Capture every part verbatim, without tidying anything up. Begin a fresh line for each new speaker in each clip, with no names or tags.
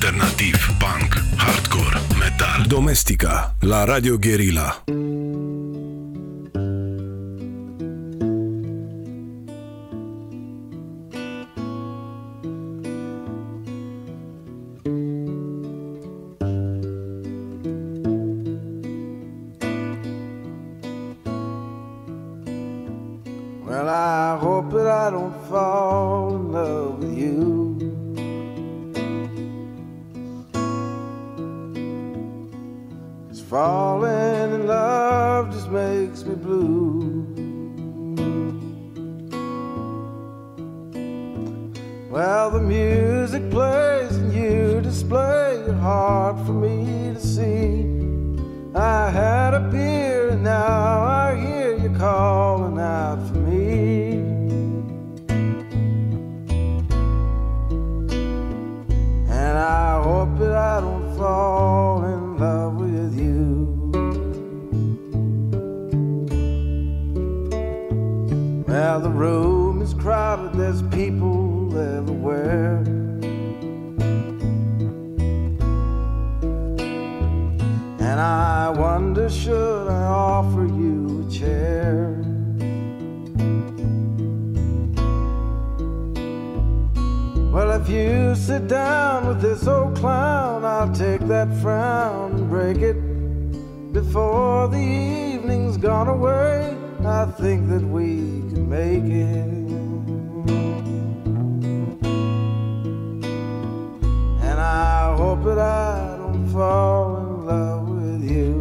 alternativ, punk, hardcore, metal. Domestica la Radio Guerilla.
Well, I hope that I don't fall in love with you. Cause falling in love just makes me blue. Well, the music plays and you display your heart for me to see. I had a beer and now I hear you calling out for me. And I hope that I don't fall in love with you. Well, the room is crowded, there's people everywhere. And I wonder, should I offer you a chair? Well, if you sit down with this old clown, I'll take that frown and break it. Before the evening's gone away, I think that we can make it. And I hope that I don't fall in love with you.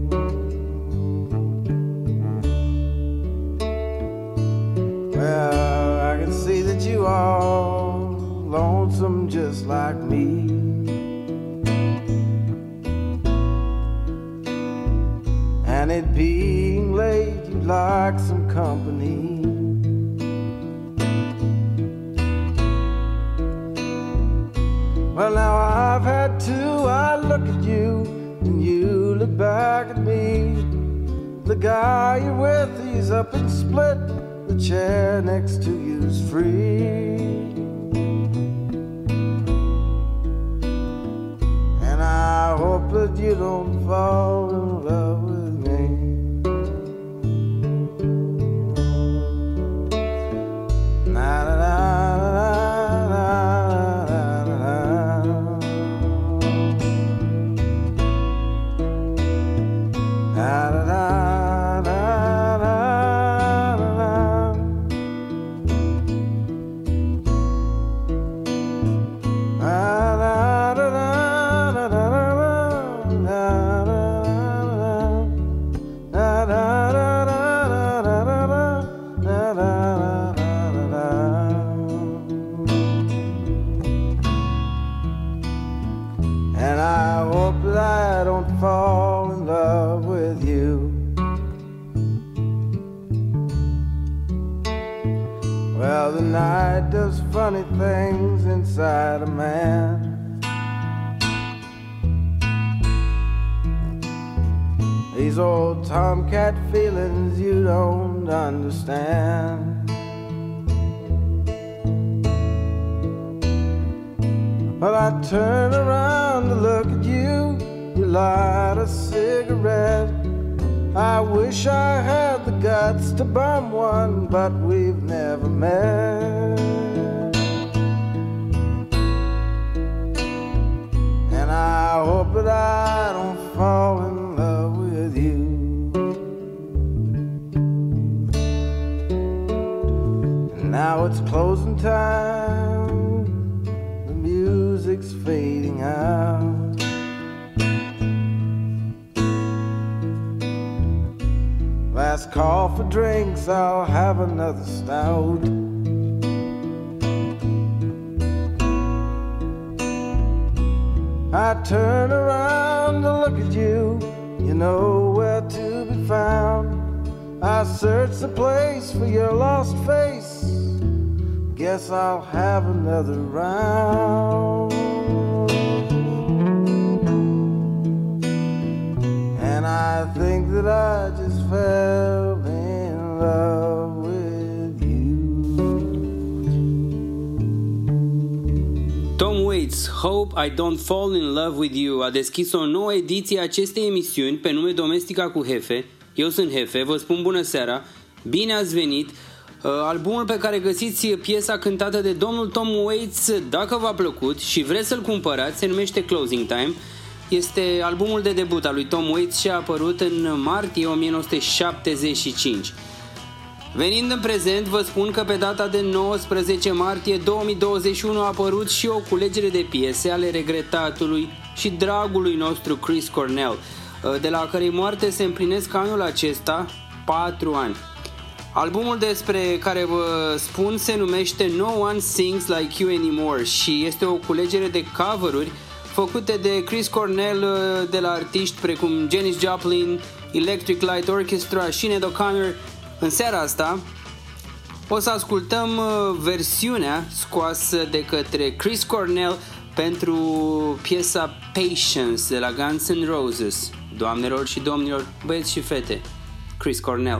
Well, I can see that you are lonesome just like me. And it being late, you'd like some company. Well, now I've had two, I look at you and you look back at me. The guy you're with, he's up and split. The chair next to you's free. And I hope that you don't fall in love with me. Na na na na na na. Na na na na na na. And I hope that I don't fall in love with you. Well, the night does funny things inside a man. These old tomcat feelings you don't understand. Well, I turn around to look at you. You light a cigarette. I wish I had the guts to bum one, but we've never met. And I hope that I don't fall in love with you. And now it's closing time. The music's fading out. Last call for drinks, I'll have another stout. I turn around to look at you, you know where to be found. I search the place for your lost face. Guess I'll have another round. And I think that I just fell in love with you.
Tom Waits, Hope I Don't Fall in Love With You a deschis o nouă ediție a acestei emisiuni pe nume Domestica cu Hefe. Eu sunt Hefe, vă spun bună seara, bine ați venit. Albumul pe care găsiți piesa cântată de domnul Tom Waits, dacă v-a plăcut și vreți să-l cumpărați, se numește Closing Time. Este albumul de debut al lui Tom Waits și a apărut în martie o mie nouă sute șaptezeci și cinci. Venind în prezent, vă spun că pe data de nouăsprezece martie două mii douăzeci și unu a apărut și o culegere de piese ale regretatului și dragului nostru Chris Cornell, de la cărei moarte se împlinesc anul acesta patru ani. Albumul despre care vă spun se numește No One Sings Like You Anymore și este o culegere de cover-uri făcute de Chris Cornell de la artiști precum Janis Joplin, Electric Light Orchestra și Sinead O'Connor. În seara asta o să ascultăm versiunea scoasă de către Chris Cornell pentru piesa Patience de la Guns N' Roses. Doamnelor și domnilor, băieți și fete, Chris Cornell.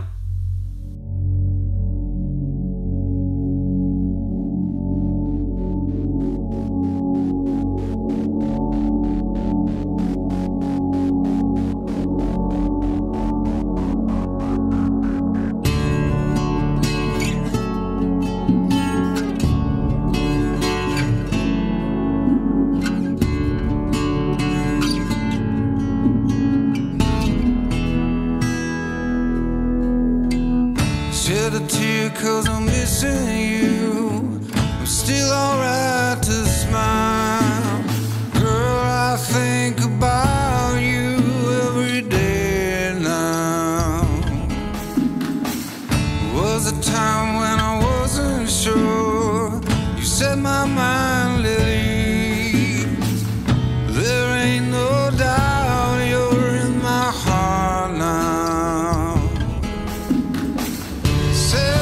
Cause I'm missing you. I'm still alright to smile. Girl, I think about you every day now. Was a time when I wasn't sure. You set my mind at ease. There ain't no doubt you're in my heart now. Say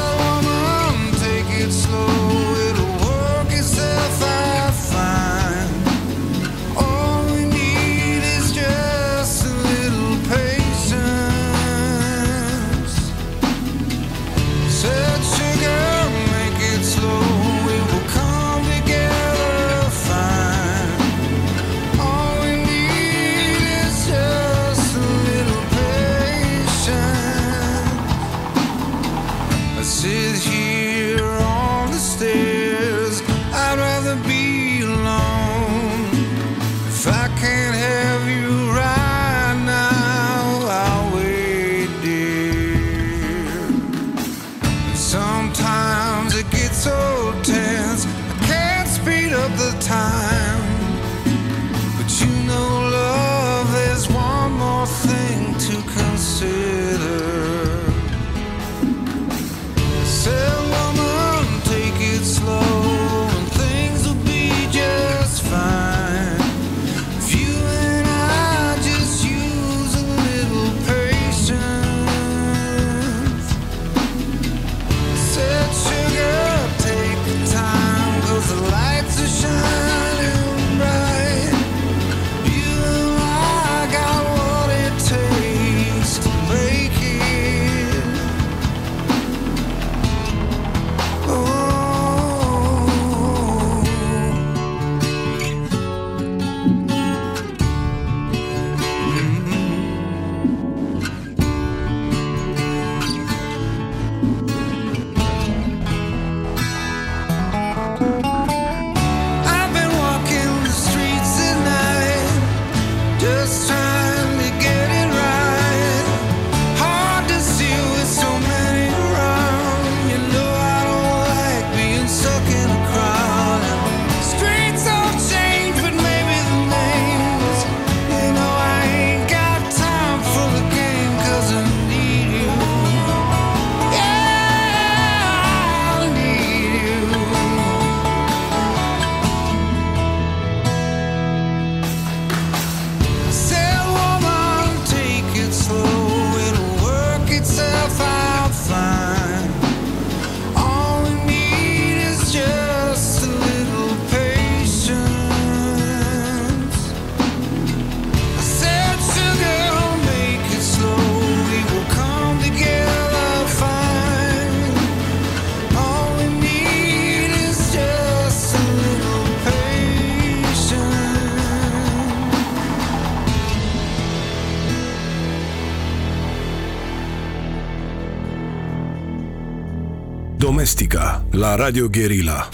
make it
Domestica la Radio Guerilla.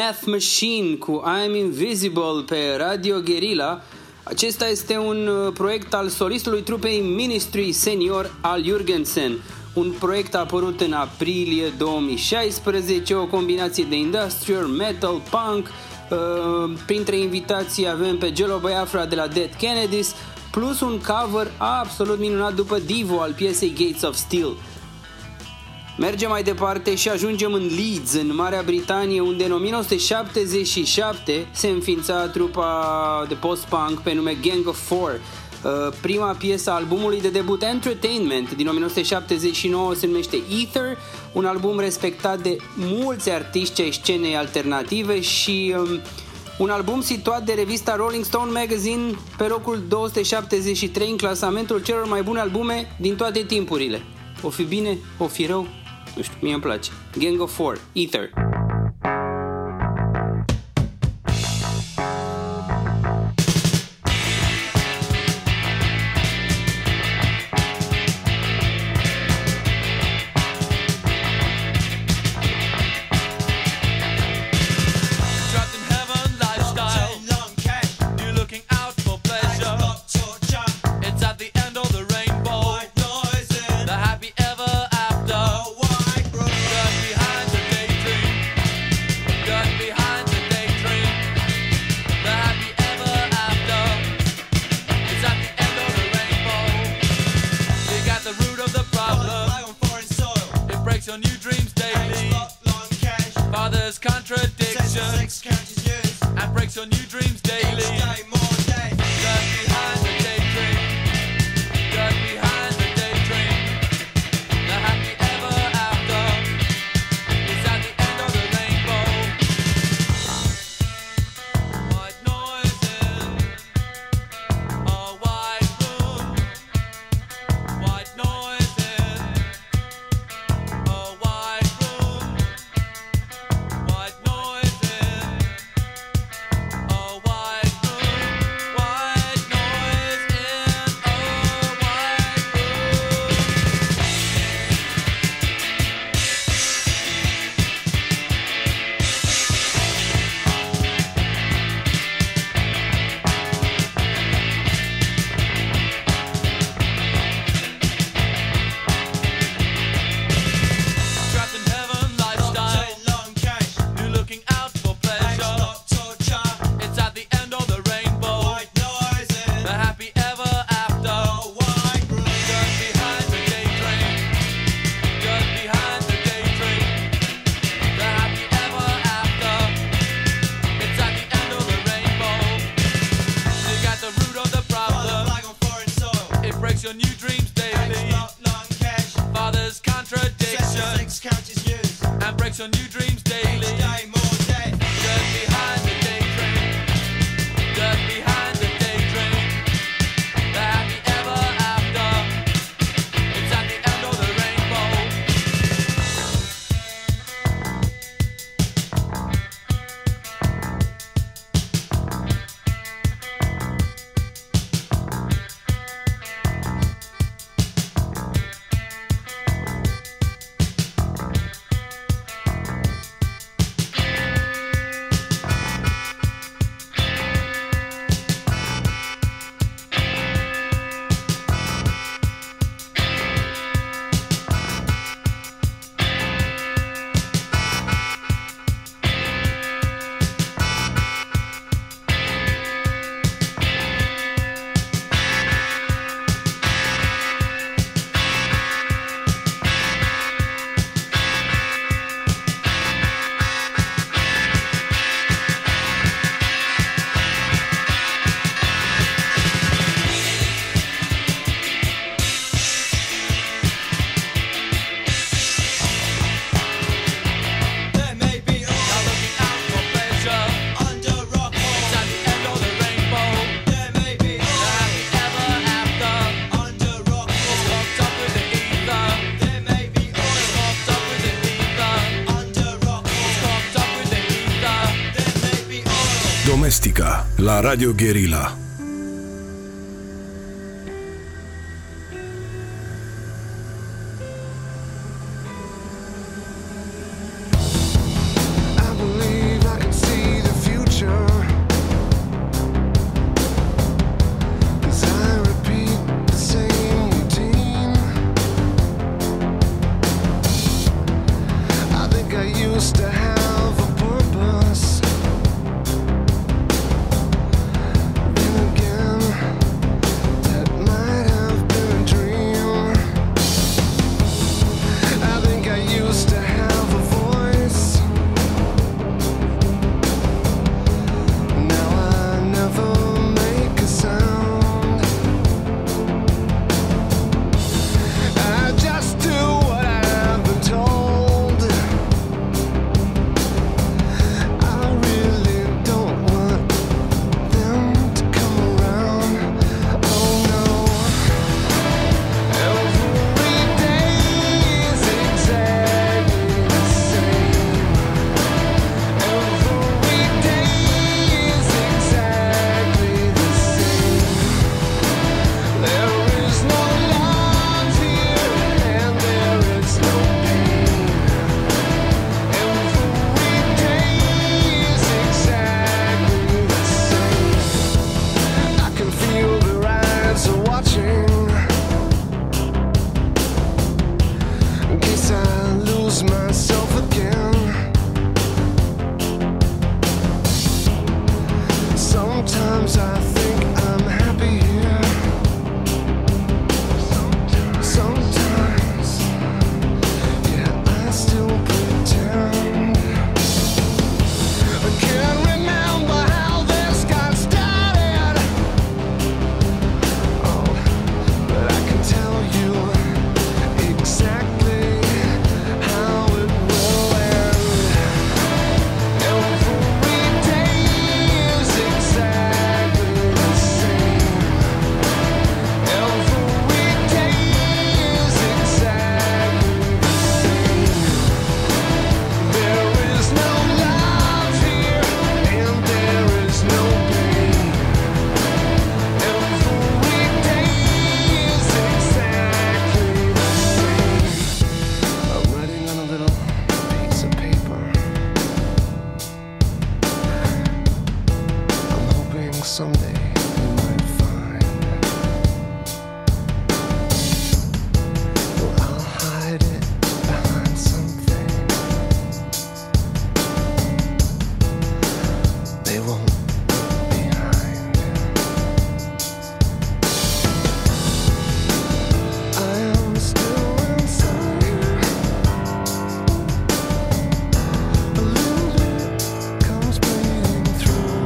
Math Machine cu I'm Invisible pe Radio Guerilla. Acesta este un proiect al solistului trupei Ministry Senior Al Jurgensen. Un proiect apărut în aprilie două mii șaisprezece, o combinație de industrial, metal, punk. Uh, printre invitații avem pe Jello Biafra de la Dead Kennedys, plus un cover absolut minunat după Divo al piesei Gates of Steel. Mergem mai departe și ajungem în Leeds, în Marea Britanie, unde în nouăsprezece șaptezeci și șapte se înființa trupa de post-punk pe nume Gang of Four. Prima piesă a albumului de debut Entertainment din nouăsprezece șaptezeci și nouă se numește Ether, un album respectat de mulți artiști ai scenei alternative și um, un album situat de revista Rolling Stone Magazine pe locul două sute șaptezeci și trei în clasamentul celor mai bune albume din toate timpurile. O fi bine, o fi rău, nu știu, mie îmi place. Gang of Four, Ether.
Domestica la Radio Guerilla.
I believe I can Sometimes I think I'm happy here. Sometimes, yeah, I still pretend. I can't remember how this got started. Oh, but I can tell you exactly how it will end. Every day is exactly the same. Every day is exactly the same. There is no love here, and there is no pain. Every day is exactly the same. I'm writing on a little piece of paper. I'm hoping someday you might find. Well, I'll hide it behind something. They won't look behind. I am still inside. A little bit comes bleeding through.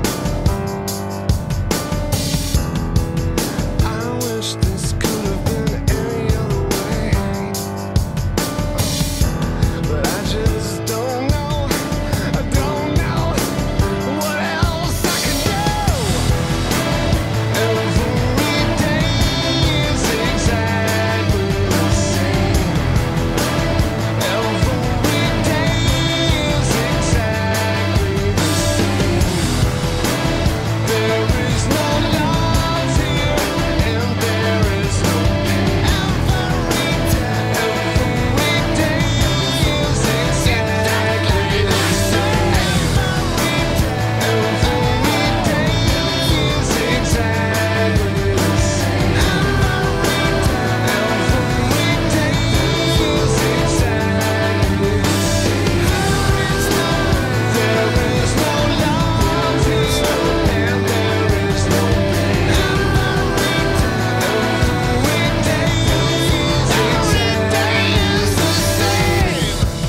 I wish this could have been any other way, but I just don't know. I don't know what else I can do. Every day is exactly the same. Every day is exactly the same. There is no love here, and there is no pain. Every day, every day is exactly the same. Every day, every day is exactly the same. Every day, every day is exactly the same. There is no love here, and there is no pain. Every day, every day is the same.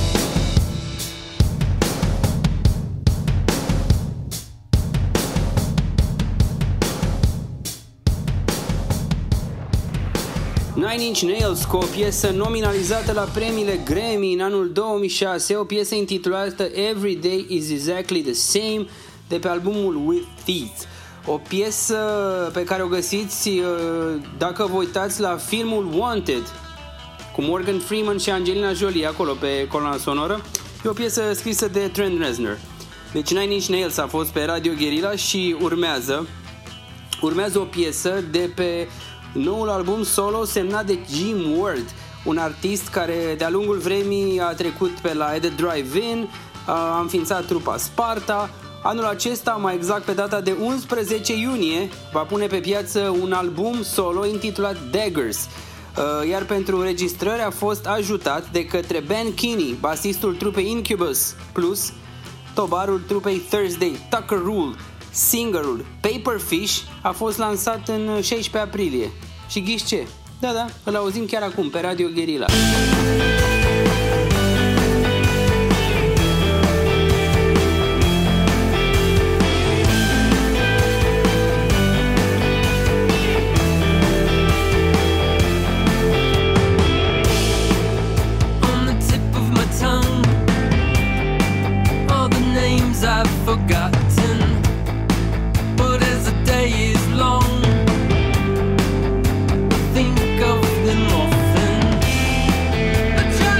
Nine Inch Nails cu o piesă nominalizată la premiile Grammy în anul două mii șase, o piesă intitulată Every Day is Exactly the Same, de pe albumul With Teeth. O piesă pe care o găsiți uh, dacă vă uitați la filmul Wanted cu Morgan Freeman și Angelina Jolie acolo pe coloana sonoră. E o piesă scrisă de Trent Reznor. Deci Nine Inch Nails a fost pe Radio Guerilla și urmează urmează o piesă de pe noul album solo semnat de Jim Ward, un artist care de-a lungul vremii a trecut pe la The Drive-In, a înființat trupa Sparta. Anul acesta, mai exact pe data de unsprezece iunie, va pune pe piață un album solo intitulat Daggers, iar pentru înregistrări a fost ajutat de către Ben Kinney, basistul trupei Incubus, plus tobarul trupei Thursday, Tucker Rule. Singerul Paperfish a fost lansat în șaisprezece aprilie. Și ghiși ce? Da, da, îl auzim chiar acum pe Radio Guerilla.
On the tip of my tongue, all the names I've forgotten. But as the day is long, think of them often. I try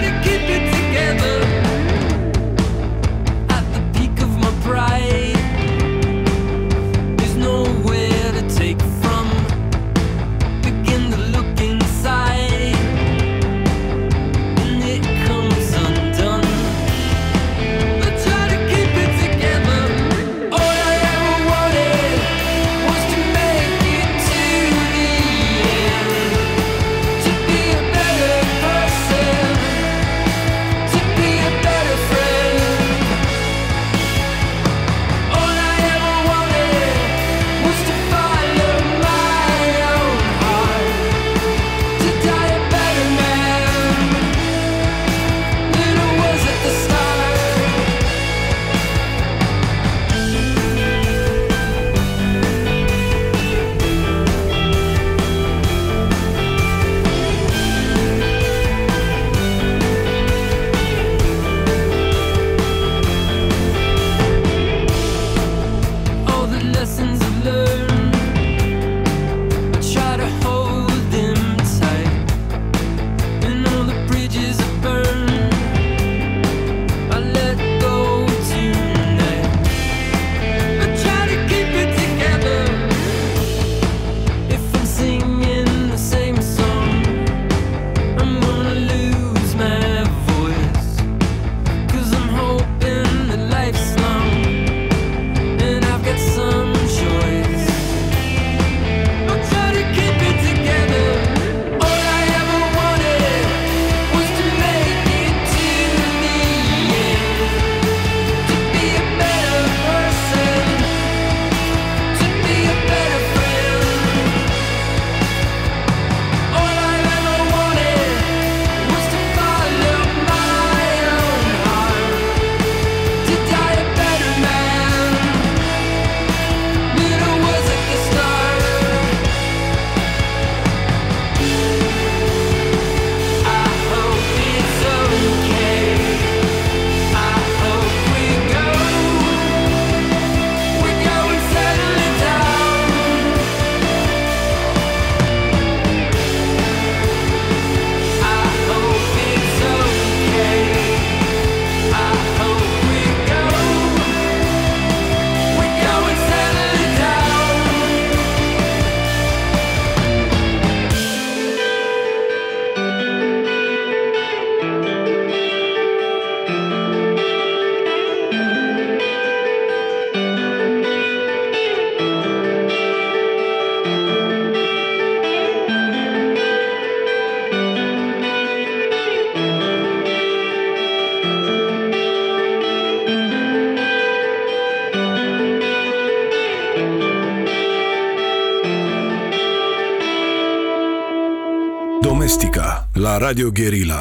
Domestica la Radio Guerilla.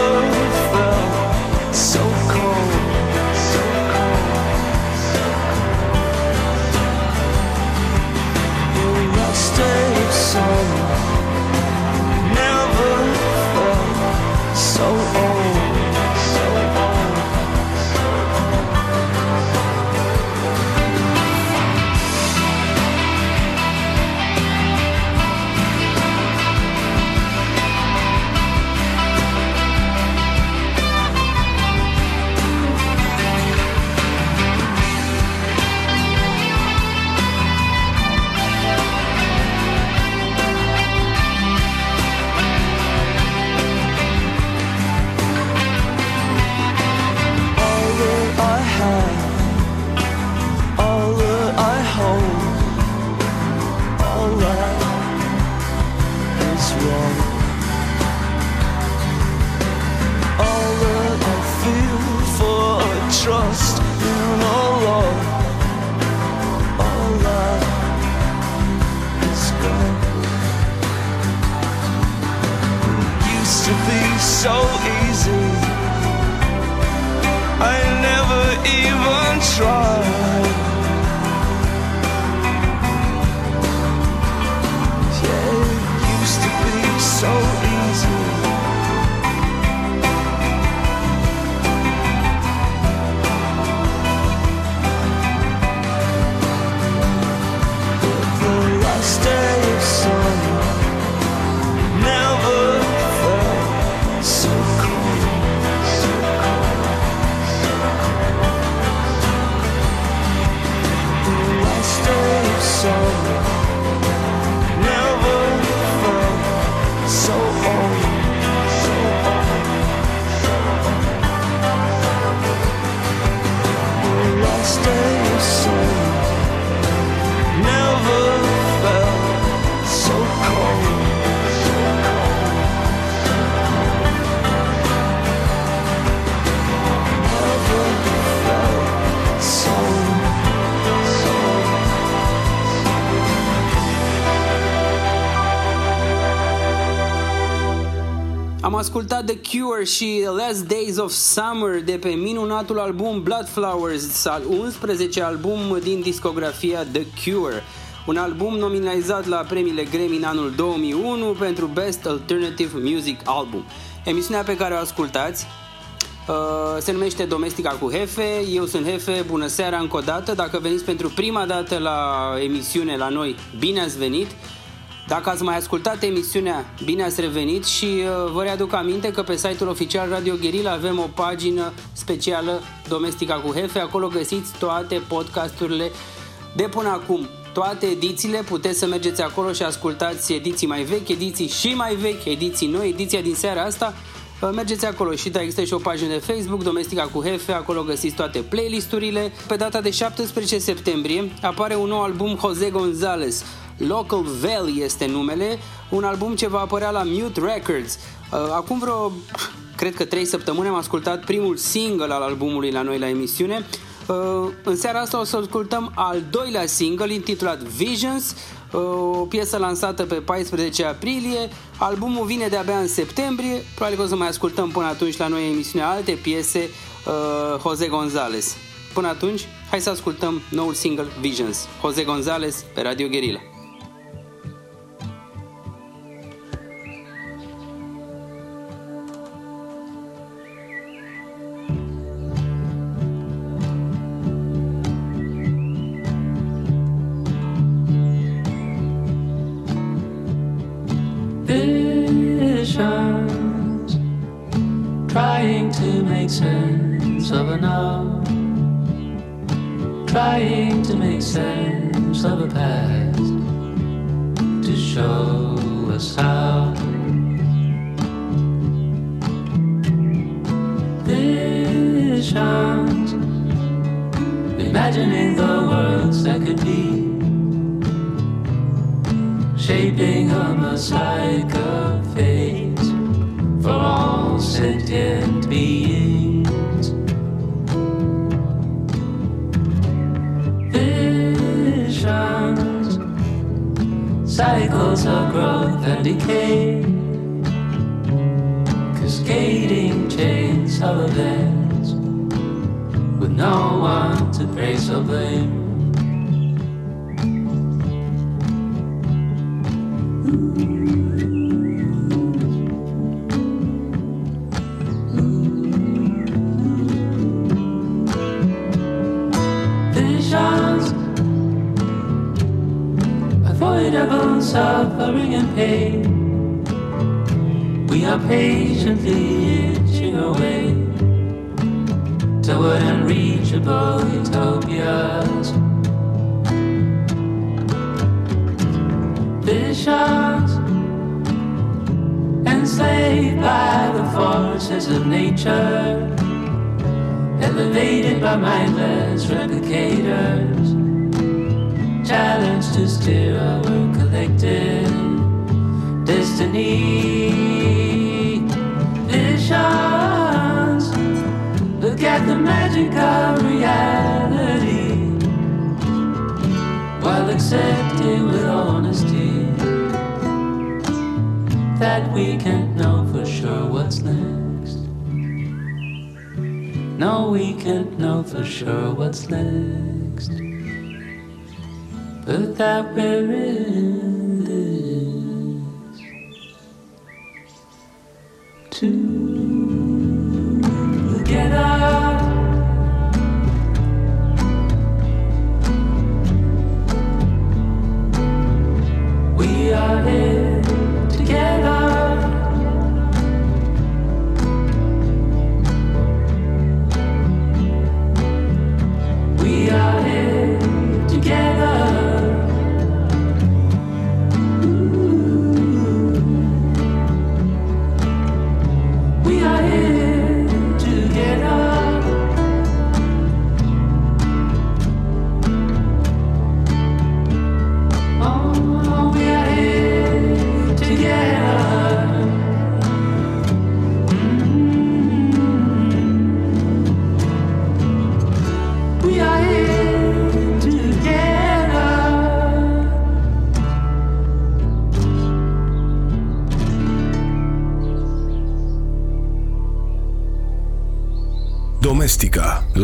So cold, so cold, so cold.
Am ascultat The Cure și Last Days of Summer de pe minunatul album Blood Flowers, al unsprezecea album din discografia The Cure. Un album nominalizat la premiile Grammy în anul două mii unu pentru Best Alternative Music Album. Emisiunea pe care o ascultați uh, se numește Domestica cu Hefe. Eu sunt Hefe, bună seara încă o dată. Dacă veniți pentru prima dată la emisiune la noi, bine ați venit. Dacă ați mai ascultat emisiunea, bine ați revenit și uh, vă readuc aminte că pe site-ul oficial Radio Guerilla avem o pagină specială Domestica cu Hefe. Acolo găsiți toate podcasturile de până acum. Toate edițiile, puteți să mergeți acolo și ascultați ediții mai vechi, ediții și mai vechi, ediții noi, ediția din seara asta. Mergeți acolo și da, există și o pagină de Facebook, Domestica cu Hefe, acolo găsiți toate playlisturile. Pe data de șaptesprezece septembrie apare un nou album Jose Gonzalez, Local Valley este numele, un album ce va apărea la Mute Records. Acum vreo, cred că trei săptămâni am ascultat primul single al albumului la noi la emisiune. În seara asta o să ascultăm al doilea single intitulat Visions, o piesă lansată pe paisprezece aprilie. Albumul vine de-abia în septembrie. Probabil că o să mai ascultăm până atunci la noi emisiunea alte piese uh, Jose Gonzalez. Până atunci, hai să ascultăm noul single Visions, Jose Gonzalez pe Radio Guerilla.
Visions, trying to make sense of a now, trying to make sense of a past, to show us how. Visions, imagining the worlds that could be, shaping a mosaic of fate for all sentient beings. Visions, cycles of growth and decay, cascading chains of events, with no one to praise or blame. Suffering and pain, we are patiently itching away toward unreachable utopias. Visions, enslaved by the forces of nature, elevated by mindless replicators, challenged to steer our collective destiny. Visions, look at the magic of reality, while accepting with honesty that we can't know for sure what's next. No, we can't know for sure what's next, but that we're in this together. We are here together. We are here together.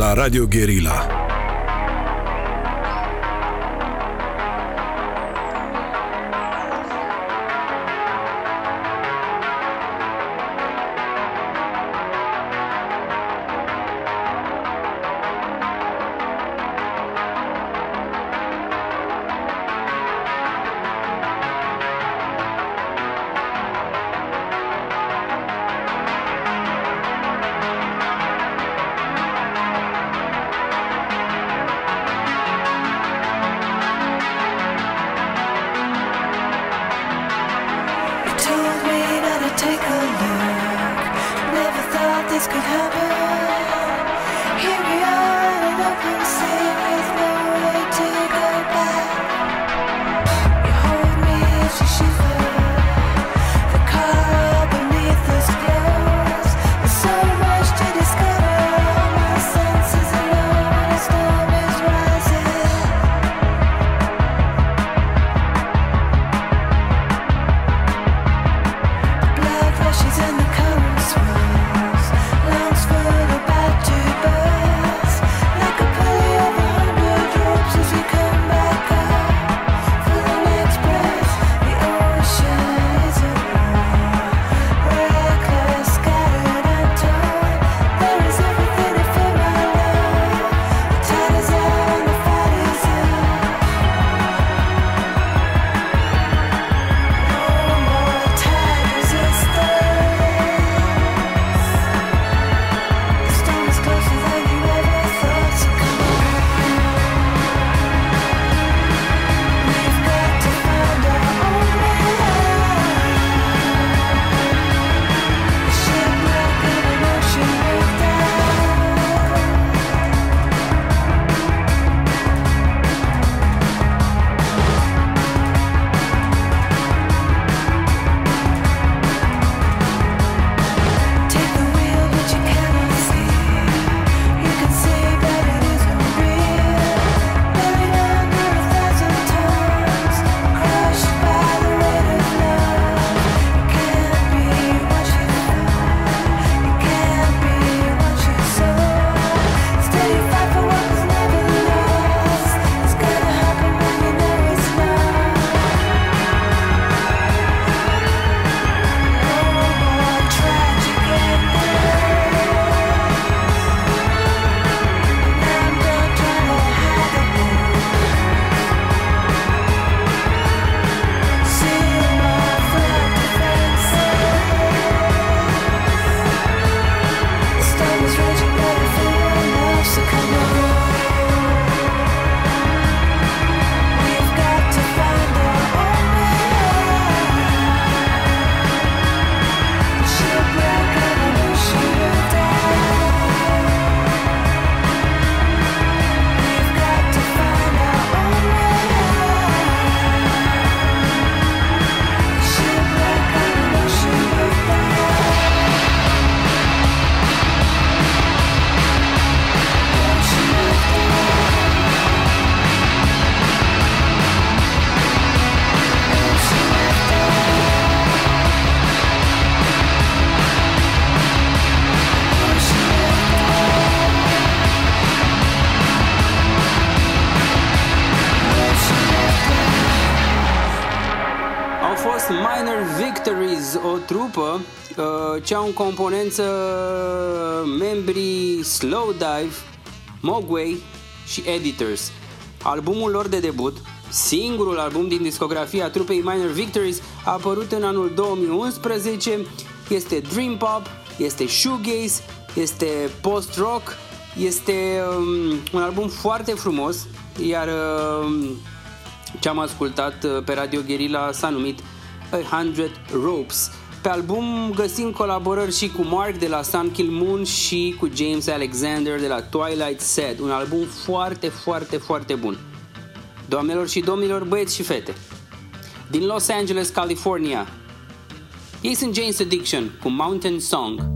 la Radio Guerilla.
o trupă uh, ce au în componență membrii Slowdive, Mogwai și Editors. Albumul lor de debut, singurul album din discografia trupei Minor Victories, a apărut în anul două mii unsprezece. Este dream pop, este shoegaze, este post-rock, este um, un album foarte frumos, iar um, ce am ascultat pe Radio Guerilla s-a numit A Hundred Ropes. Pe album găsim colaborări și cu Mark de la Sun Kil Moon și cu James Alexander de la Twilight Sad. Un album foarte, foarte, foarte bun. Doamnelor și domnilor, băieți și fete, din Los Angeles, California, ei sunt Jane's Addiction cu Mountain Song.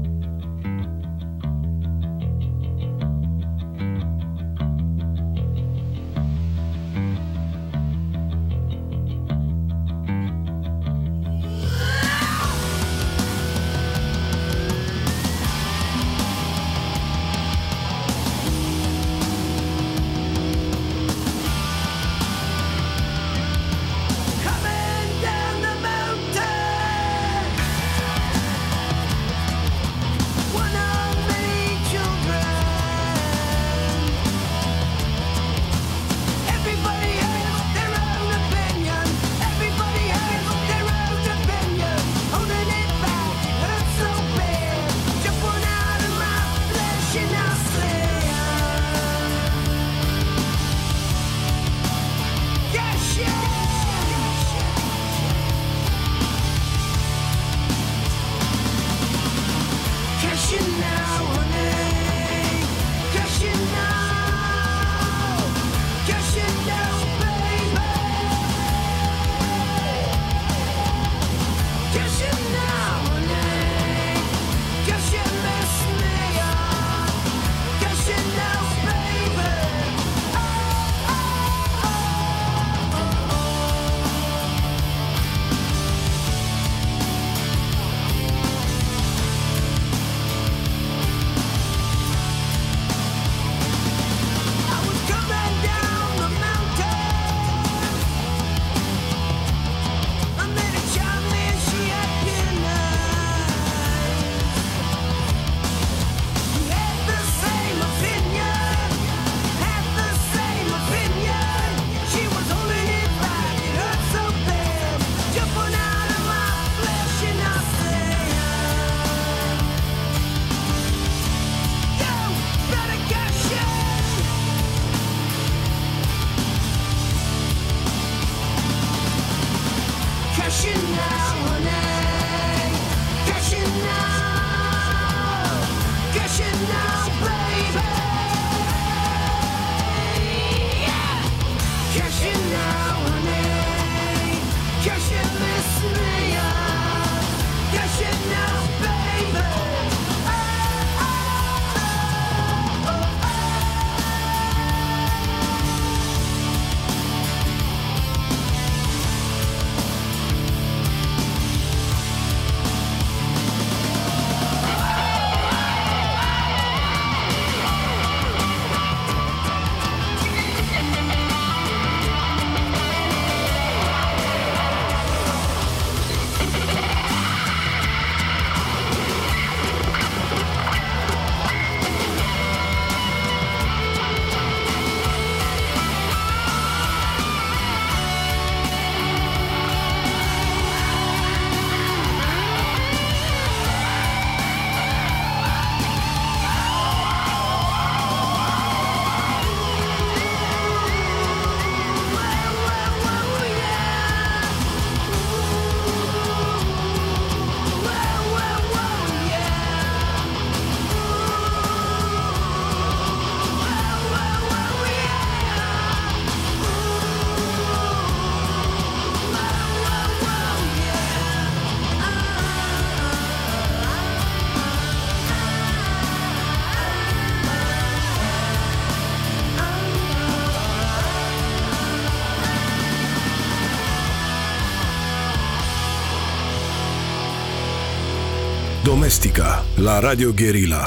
Domestica la Radio Guerilla.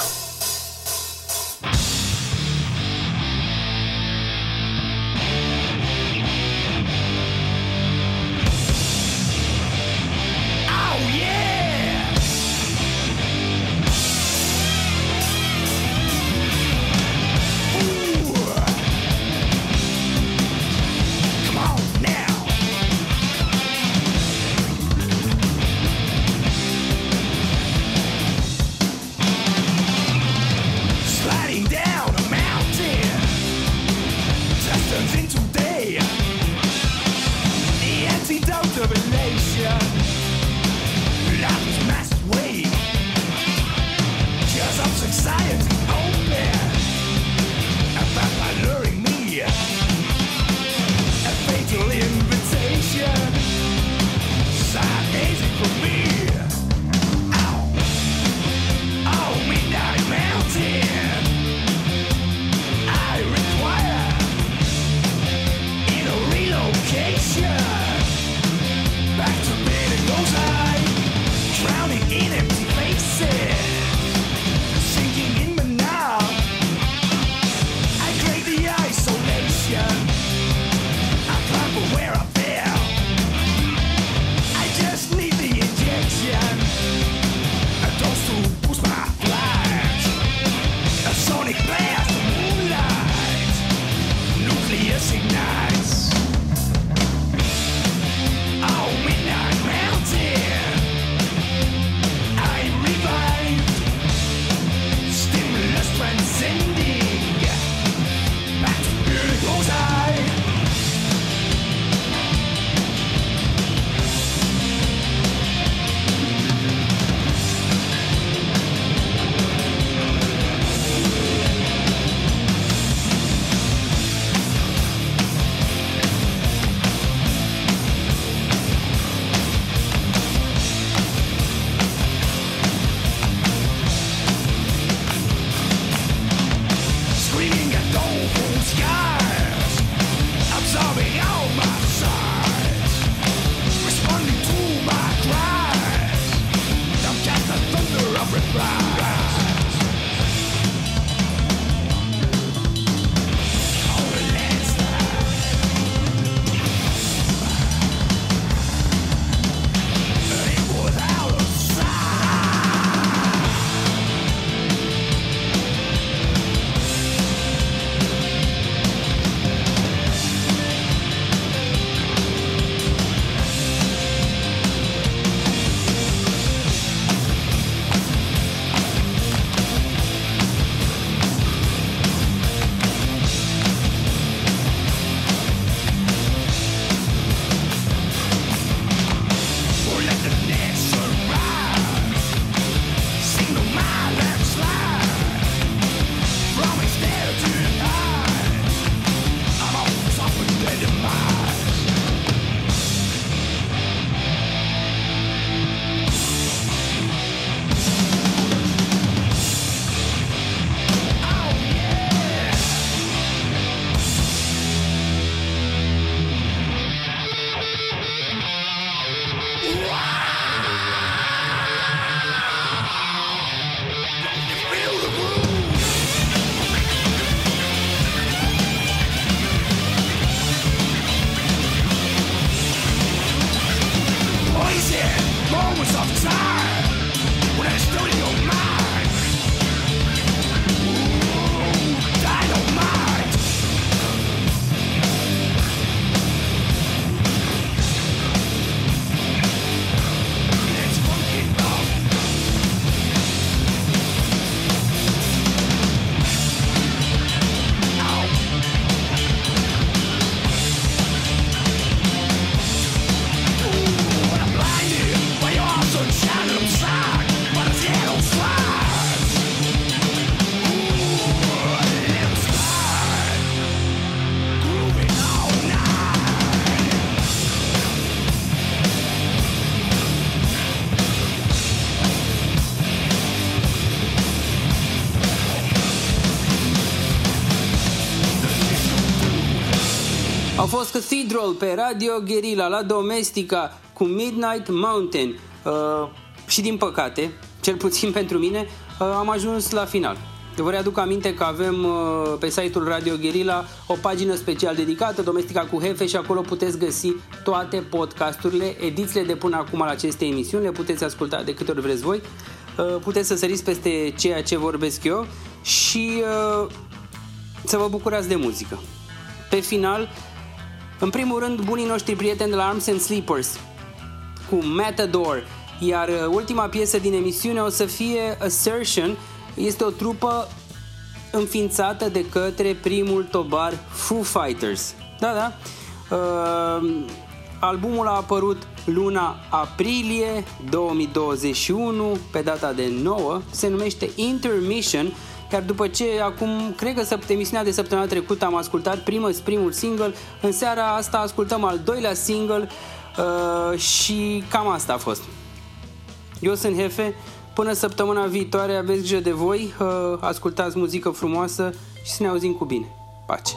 Au fost Cathedral pe Radio Guerilla la Domestica cu Midnight Mountain. Uh, și din păcate, cel puțin pentru mine, uh, am ajuns la final. Vă readuc aminte că avem uh, pe site-ul Radio Guerilla o pagină special dedicată Domestica cu Hefe și acolo puteți găsi toate podcasturile, edițiile de până acum la aceste emisiuni, le puteți asculta de câte ori vreți voi. Uh, puteți să săriți peste ceea ce vorbesc eu și uh, să vă bucurați de muzică. Pe final, în primul rând, bunii noștri prieteni de la Arms and Sleepers cu Matador, iar ultima piesă din emisiune o să fie Assertion. Este o trupă înființată de către primul tobar Foo Fighters. Da, da. Uh, albumul a apărut luna aprilie două mii douăzeci și unu pe data de nouă, se numește Intermission. Iar după ce acum, cred că emisiunea de săptămâna trecută am ascultat primul, primul single, în seara asta ascultăm al doilea single uh, și cam asta a fost. Eu sunt Hefe, până săptămâna viitoare aveți grijă de voi, uh, ascultați muzică frumoasă și să ne auzim cu bine. Pace!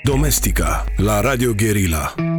Domestica la Radio Guerilla.